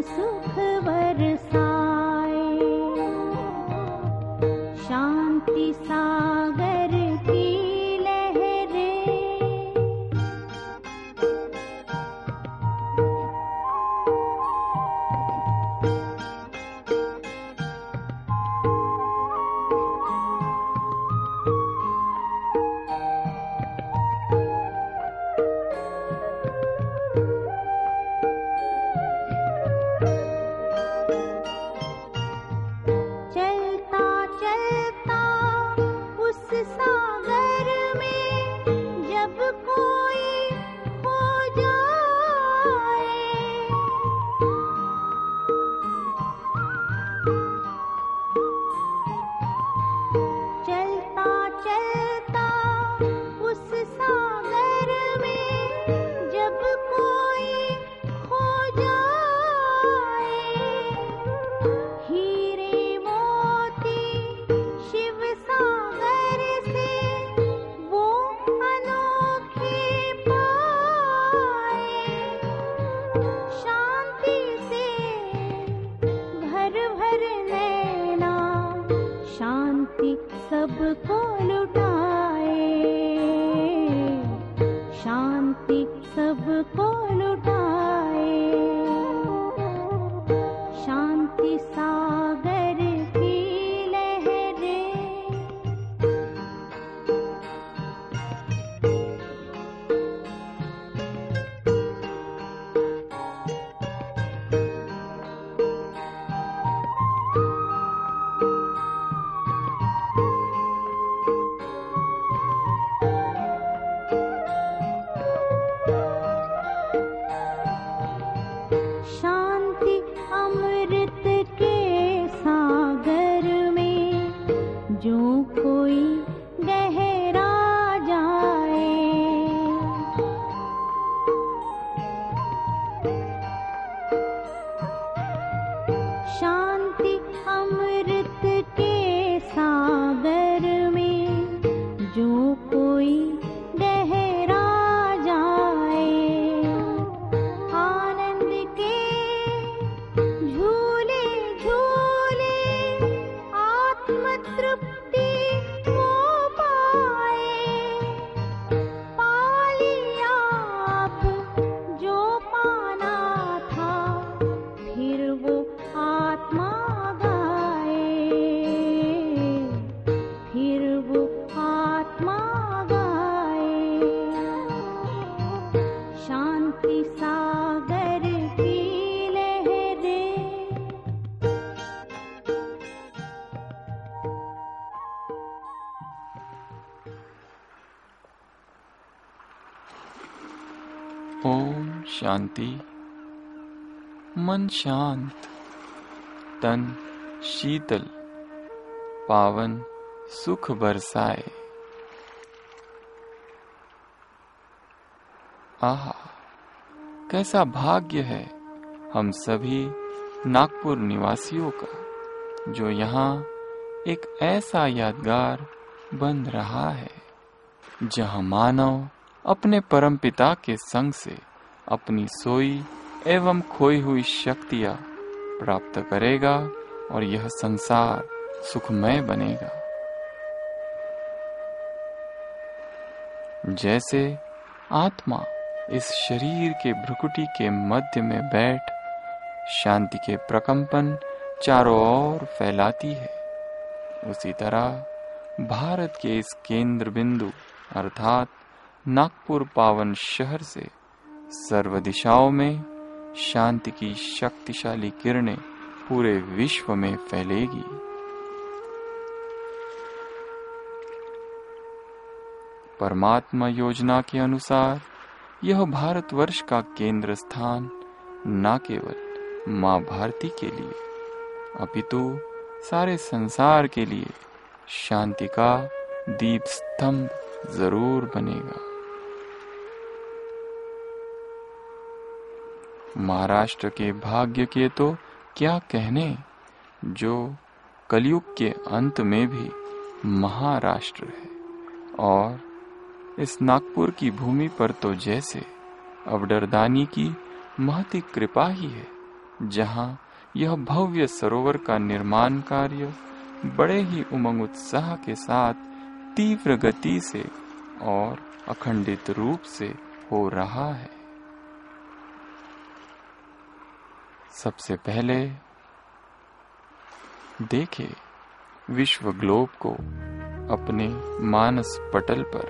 सुख बरसाए। शांति सागर की सबको लुटाए। शांति सबको लुटाए। शांति सागर की लहरें। शांति अमृत के सागर में जो कोई गहरा जाए। शांति अमृत के सागर में जो कोई गहरा जाए। आनंद के झूले झूले आत्म तृप्ति वो पाए। पा लिया अब जो पाना था फिर वो आत्मा गाए। फिर वो आत्मा गाए। शांति सागर की लहरें। ओम शांति। मन शांत, तन शीतल, पावन सुख बरसाए। आहा, कैसा भाग्य है हम सभी नागपुर निवासियों का, जो यहाँ एक ऐसा यादगार बन रहा है जहाँ मानव अपने परमपिता के संग से अपनी सोई एवं खोई हुई शक्तियाँ प्राप्त करेगा और यह संसार सुखमय बनेगा। जैसे आत्मा इस शरीर के भ्रुकुटी के मध्य में बैठ शांति के प्रकंपन चारों ओर फैलाती है, उसी तरह भारत के इस केंद्र बिंदु अर्थात नागपुर पावन शहर से सर्व दिशाओं में शांति की शक्तिशाली किरणें पूरे विश्व में फैलेगी। परमात्मा योजना के अनुसार यह भारतवर्ष का केंद्र स्थान न केवल माँ भारती के लिए अपितु सारे संसार के लिए शांति का दीप स्तंभ जरूर बनेगा। महाराष्ट्र के भाग्य के तो क्या कहने, जो कलयुग के अंत में भी महाराष्ट्र है। और इस नागपुर की भूमि पर तो जैसे अवडरदानी की महती कृपा ही है, जहां यह भव्य सरोवर का निर्माण कार्य बड़े ही उमंग उत्साह के साथ तीव्र गति से और अखंडित रूप से हो रहा है। सबसे पहले देखे विश्व ग्लोब को अपने मानस पटल पर।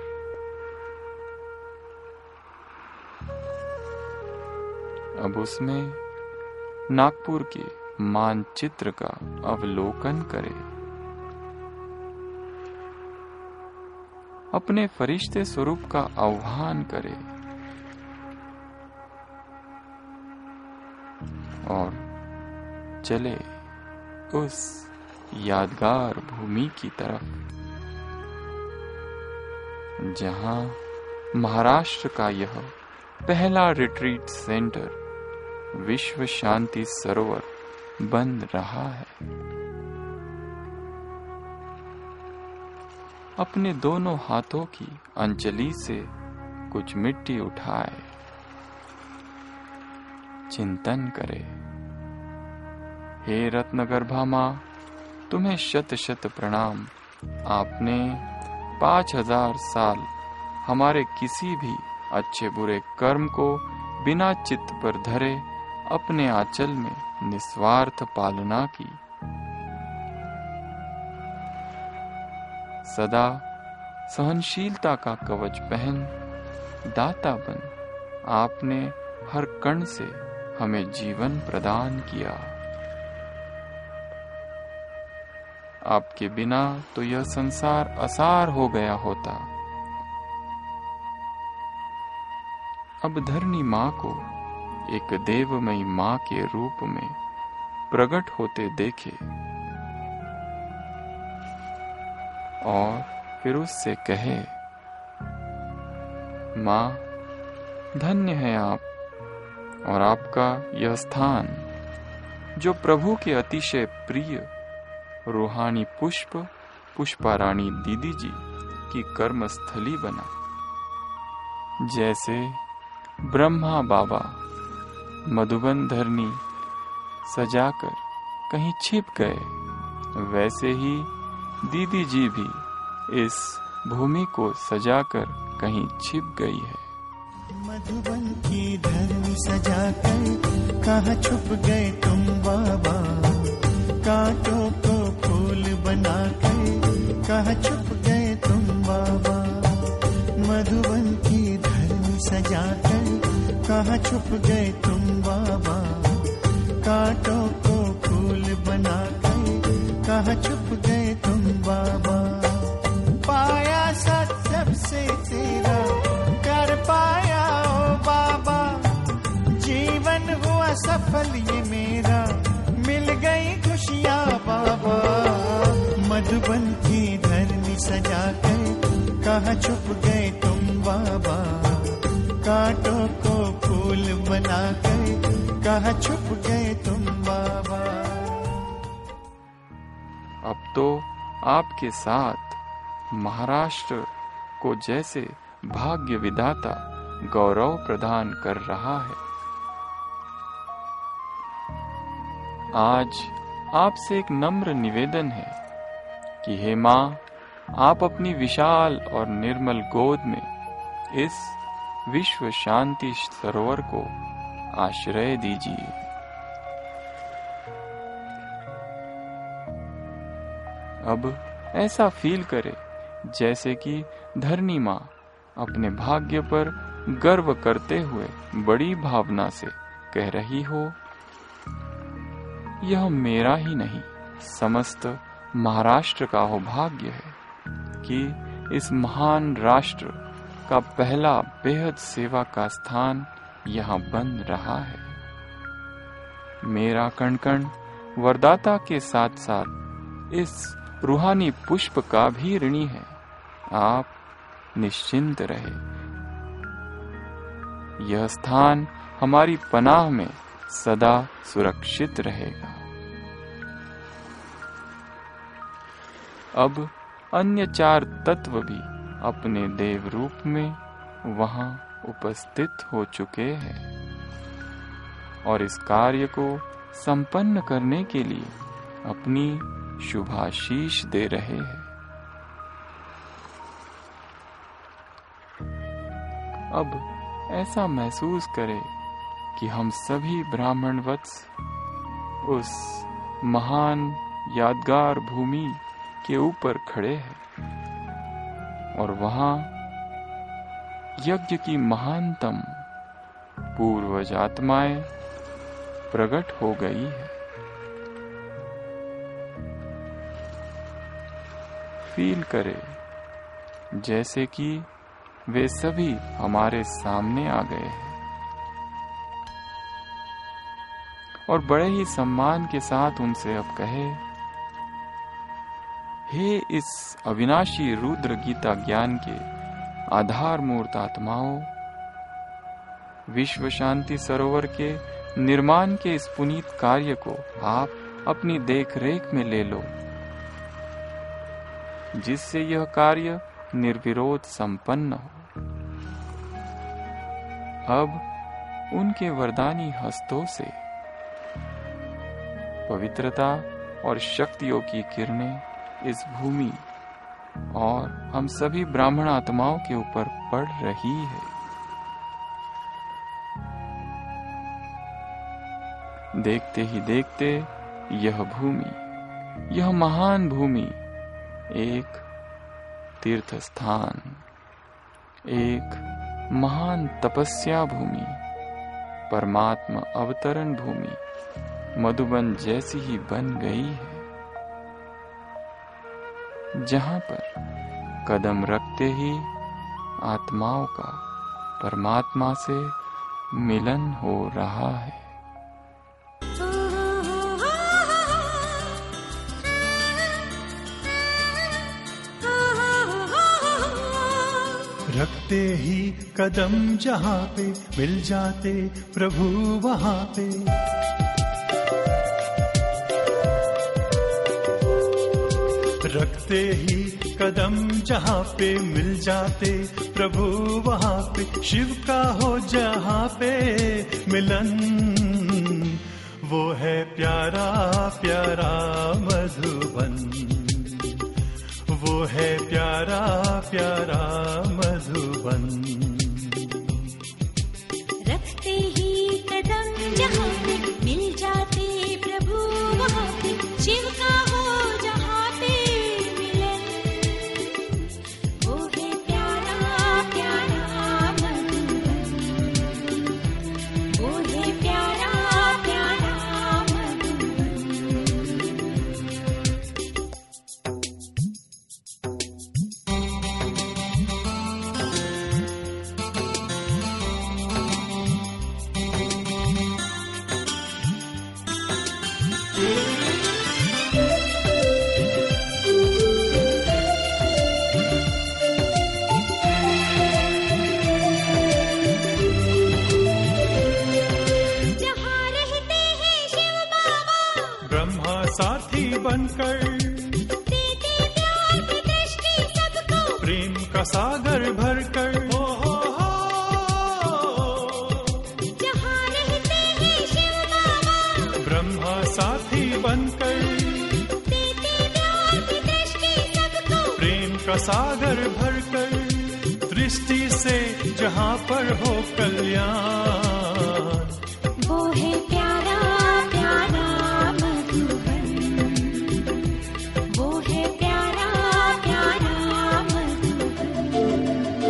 अब उसमें नागपुर के मानचित्र का अवलोकन करें। अपने फरिश्ते स्वरूप का आह्वान करे और चले उस यादगार भूमि की तरफ जहां महाराष्ट्र का यह पहला रिट्रीट सेंटर विश्व शांति सरोवर बन रहा है। अपने दोनों हाथों की अंजलि से कुछ मिट्टी उठाए, चिंतन करे। हे रत्नगर्भा मां, तुम्हें शत शत प्रणाम। आपने 5000 साल हमारे किसी भी अच्छे बुरे कर्म को बिना चित्त पर धरे अपने आंचल में निस्वार्थ पालना की। सदा सहनशीलता का कवच पहन दाता बन आपने हर कण से हमें जीवन प्रदान किया। आपके बिना तो यह संसार असार हो गया होता। अब धरणी माँ को एक देवमयी माँ के रूप में प्रकट होते देखे और फिर उससे कहे, माँ, धन्य है आप और आपका यह स्थान जो प्रभु के अतिशय प्रिय रूहानी पुष्प पुष्पारानी दीदी जी की कर्मस्थली बना। जैसे ब्रह्मा बाबा मधुबन धरनी सजाकर कहीं छिप गए, वैसे ही दीदी जी भी इस भूमि को सजाकर कहीं छिप गई है। मधुबन की धरनी सजाकर कहाँ छुप गए तुम बाबा, कांटों को फूल बनाकर कहाँ छुप गए तुम बाबा। मधुबन की धरनी सजाकर कहाँ छुप गए तुम बाबा, कांटों को फूल बनाकर कहाँ छुप गए तुम बाबा। पाया सत्य से तेरा कर पाया ओ बाबा, जीवन हुआ सफल ये मेरा, मिल गई खुशियाँ बाबा। मधुबन की धरनी सजाकर कहाँ छुप गए तुम बाबा, कांटों को फूल बनाकर कहाँ छुप गए तुम बाबा। अब तो आपके साथ महाराष्ट्र को जैसे भाग्य विधाता गौरव प्रदान कर रहा है। आज आपसे एक नम्र निवेदन है कि हे माँ, आप अपनी विशाल और निर्मल गोद में इस विश्व शांति सरोवर को आश्रय दीजिए। अब ऐसा फील करे जैसे कि धरनी माँ अपने भाग्य पर गर्व करते हुए बड़ी भावना से कह रही हो, यह मेरा ही नहीं समस्त महाराष्ट्र का हो भाग्य है कि इस महान राष्ट्र का पहला बेहद सेवा का स्थान यहाँ बन रहा है। मेरा कण कण वरदाता के साथ साथ इस रूहानी पुष्प का भी ऋणी है। आप निश्चिंत रहे, यह स्थान हमारी पनाह में सदा सुरक्षित रहेगा। अब अन्य 4 तत्व भी अपने देव रूप में वहां उपस्थित हो चुके हैं और इस कार्य को संपन्न करने के लिए अपनी शुभाशीष दे रहे हैं। अब ऐसा महसूस करें कि हम सभी ब्राह्मण वत्स उस महान यादगार भूमि के ऊपर खड़े हैं और वहां यज्ञ की महानतम पूर्वज आत्माएं प्रकट हो गई है। फील करें जैसे कि वे सभी हमारे सामने आ गए हैं और बड़े ही सम्मान के साथ उनसे अब कहे, हे इस अविनाशी रुद्र गीता ज्ञान के आधार मूर्त आत्माओं, विश्व शांति सरोवर के निर्माण के इस पुनीत कार्य को आप अपनी देखरेख में ले लो, जिससे यह कार्य निर्विरोध संपन्न हो। अब उनके वरदानी हस्तों से पवित्रता और शक्तियों की किरणें इस भूमि और हम सभी ब्राह्मण आत्माओं के ऊपर पड़ रही है। देखते ही देखते यह भूमि, यह महान भूमि एक तीर्थ स्थान, एक महान तपस्या भूमि, परमात्मा अवतरण भूमि मधुबन जैसी ही बन गई है, जहां पर कदम रखते ही आत्माओं का परमात्मा से मिलन हो रहा है। रखते ही कदम जहाँ पे मिल जाते प्रभु वहाँ पे, रखते ही कदम जहाँ पे मिल जाते प्रभु वहाँ पे, शिव का हो जहाँ पे मिलन, वो है प्यारा प्यारा मधुबन, वो है प्यारा प्यारा मधुबन। रखते ही कदम जहाँ पे मिल जाते प्रभु वहाँ पे, शिव का हो जहाँ पे मिलन, वो है प्यारा प्यारा मधुबन, वो है प्यारा प्यारा मधुबन। साथी बनकर देते प्यार की दृष्टि सबको, प्रेम का सागर भरकर, जहाँ रहते हैं शिव बाबा, ब्रह्मा साथी बनकर देते प्यार की दृष्टि सबको, प्रेम का सागर भरकर, दृष्टि से जहाँ पर हो कल्याण, वो है प्यारा प्यारा मधुबन, वो है प्यारा प्यारा मधुबन।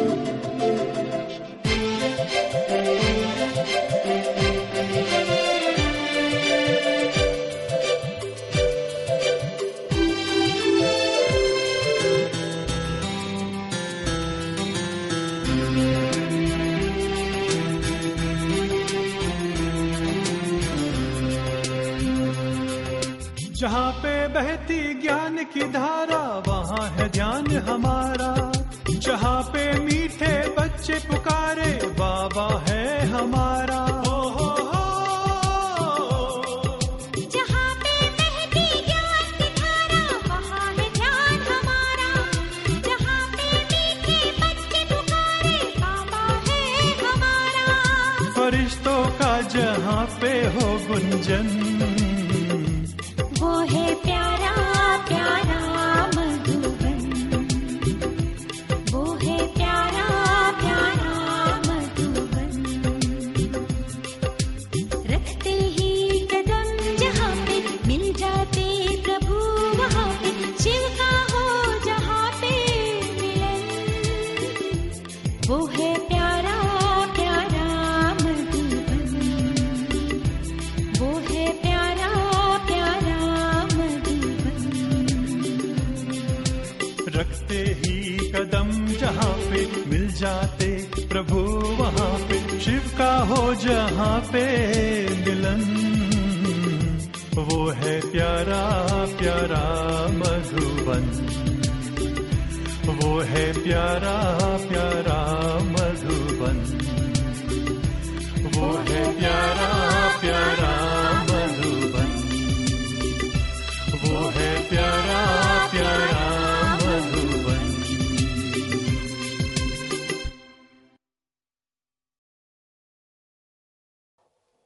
जहाँ पे बहती ज्ञान की धारा, वहाँ है ध्यान हमारा, जहाँ पे मीठे बच्चे पुकारे, बाबा है हमारा। जहाँ पे बहती ज्ञान की धारा, वहाँ है ध्यान हमारा, जहाँ पे मीठे बच्चे पुकारे, बाबा है हमारा। फरिश्तों का जहाँ पे हो गुंजन, वो है प्यारा प्यारा मधुबन, वो है प्यारा प्यारा मधुबन। रखते ही कदम जहाँ पे मिल जाते प्रभु वहाँ पे, शिव का हो जहाँ पे मिलन, वो है प्यारा प्यारा मधुबन, वो है प्यारा प्यारा मधुबन। रखते ही कदम जहाँ पे मिल जाते प्रभु वहाँ पे, शिव का हो जहाँ पे मिलन, वो है प्यारा प्यारा मधुबन, वो है प्यारा प्यारा मधुबन, वो है प्यारा प्यारा